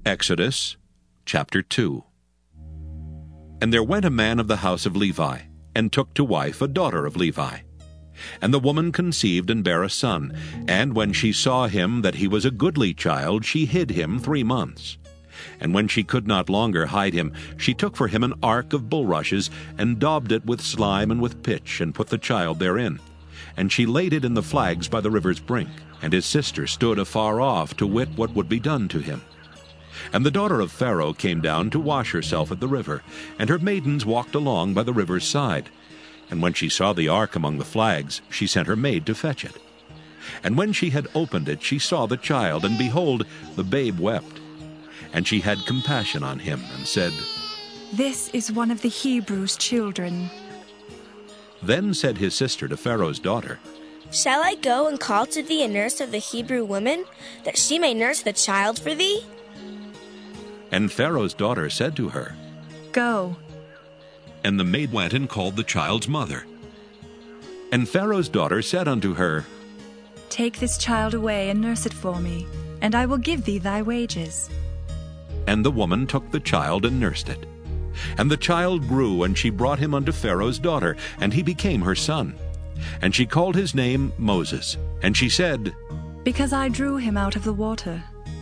Exodus chapter 2. And there went a man of the house of Levi, and took to wife a daughter of Levi. And the woman conceived and bare a son, and when she saw him that he was a goodly child, she hid him 3 months. And when she could not longer hide him, she took for him an ark of bulrushes, and daubed it with slime and with pitch, and put the child therein. And she laid it in the flags by the river's brink. And his sister stood afar off to wit what would be done to him. And the daughter of Pharaoh came down to wash herself at the river, and her maidens walked along by the river's side. And when she saw the ark among the flags, she sent her maid to fetch it. And when she had opened it, she saw the child, and behold, the babe wept. And she had compassion on him, and said, "This is one of the Hebrews' children." Then said his sister to Pharaoh's daughter, "Shall I go and call to thee a nurse of the Hebrew woman, that she may nurse the child for thee?" And Pharaoh's daughter said to her, "Go." And the maid went and called the child's mother. And Pharaoh's daughter said unto her, "Take this child away and nurse it for me, and I will give thee thy wages." And the woman took the child and nursed it. And the child grew, and she brought him unto Pharaoh's daughter, and he became her son. And she called his name Moses. And she said, "Because I drew him out of the water."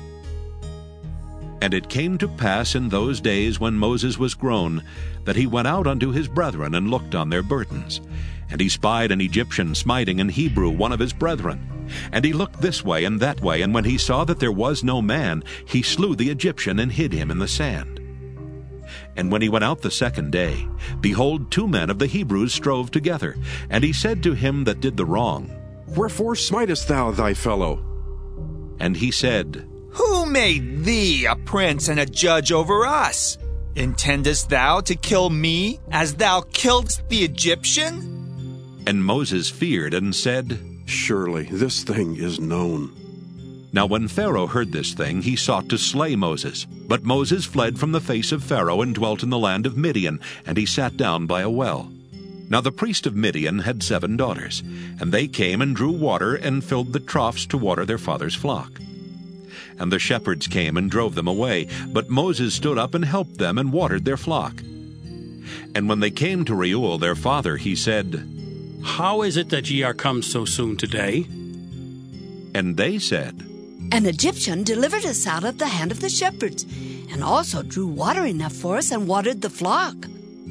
And it came to pass in those days when Moses was grown, that he went out unto his brethren, and looked on their burdens. And he spied an Egyptian smiting an Hebrew, one of his brethren. And he looked this way and that way, and when he saw that there was no man, he slew the Egyptian, and hid him in the sand. And when he went out the second day, behold, 2 men of the Hebrews strove together. And he said to him that did the wrong, "Wherefore smitest thou thy fellow?" And he said, "Who made thee a prince and a judge over us? Intendest thou to kill me, as thou killedst the Egyptian?" And Moses feared and said, "Surely this thing is known." Now when Pharaoh heard this thing, he sought to slay Moses. But Moses fled from the face of Pharaoh, and dwelt in the land of Midian, and he sat down by a well. Now the priest of Midian had 7 daughters, and they came and drew water, and filled the troughs to water their father's flock. And the shepherds came and drove them away, but Moses stood up and helped them, and watered their flock. And when they came to Reuel their father, he said, "How is it that ye are come so soon today?" And they said, "An Egyptian delivered us out of the hand of the shepherds, and also drew water enough for us and watered the flock."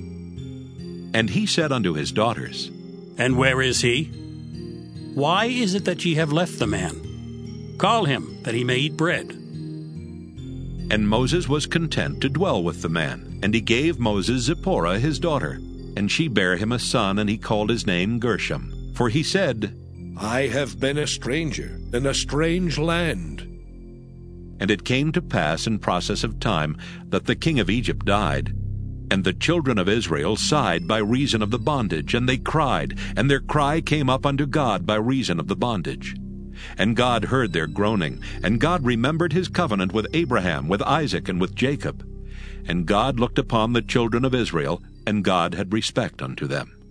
And he said unto his daughters, "And where is he? Why is it that ye have left the man? Call him, that he may eat bread." And Moses was content to dwell with the man. And he gave Moses Zipporah his daughter. And she bare him a son, and he called his name Gershom. For he said, "I have been a stranger in a strange land." And it came to pass in process of time that the king of Egypt died. And the children of Israel sighed by reason of the bondage, and they cried, and their cry came up unto God by reason of the bondage. And God heard their groaning, and God remembered his covenant with Abraham, with Isaac, and with Jacob. And God looked upon the children of Israel, and God had respect unto them.